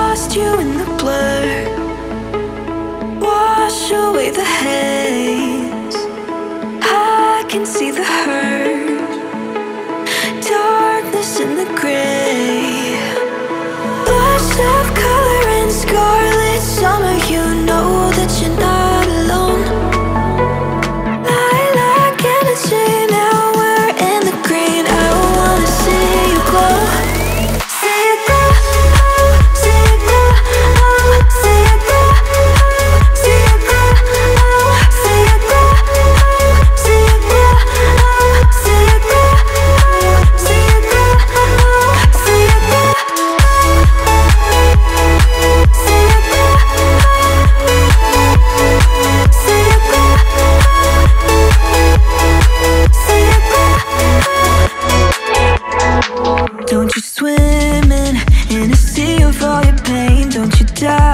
lost you in the blur. Wash away the haze, I can see the hurt. Darkness in the gray, burst of color and scarlet summer. You know that you're not alone. Lilac energy, now we're in the green. I wanna see you glow. See it glow, oh, see it glow, oh, see it glow, oh, see it glow, oh, see it glow, oh, see it glow, oh, see it glow, oh, see it glow, oh, see it glow, see it glow, see it glow, see it glow. Don't you swim in a sea of all your pain. Don't you die